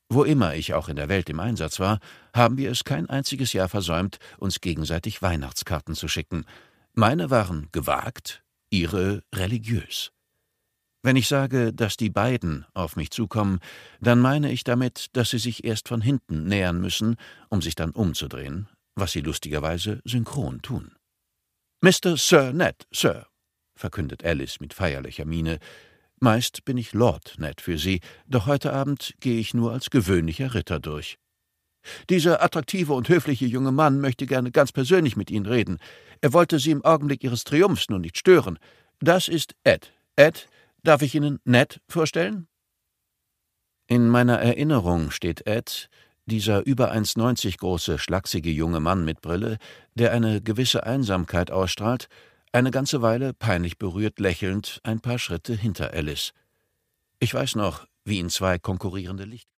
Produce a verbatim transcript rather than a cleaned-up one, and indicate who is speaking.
Speaker 1: Wo immer ich auch in der Welt im Einsatz war, haben wir es kein einziges Jahr versäumt, uns gegenseitig Weihnachtskarten zu schicken. Meine waren gewagt, ihre religiös. Wenn ich sage, dass die beiden auf mich zukommen, dann meine ich damit, dass sie sich erst von hinten nähern müssen, um sich dann umzudrehen, was sie lustigerweise synchron tun. »Mister Sir Ned, Sir«, verkündet Alice mit feierlicher Miene. Meist bin ich Lord Ned für sie, doch heute Abend gehe ich nur als gewöhnlicher Ritter durch. »Dieser attraktive und höfliche junge Mann möchte gerne ganz persönlich mit Ihnen reden. Er wollte Sie im Augenblick Ihres Triumphs nur nicht stören. Das ist Ed. Ed, darf ich Ihnen Ned vorstellen?« In meiner Erinnerung steht Ed, dieser über eins neunzig große, schlachsige junge Mann mit Brille, der eine gewisse Einsamkeit ausstrahlt, eine ganze Weile peinlich berührt lächelnd ein paar Schritte hinter Alice. Ich weiß noch, wie ihn zwei konkurrierende Licht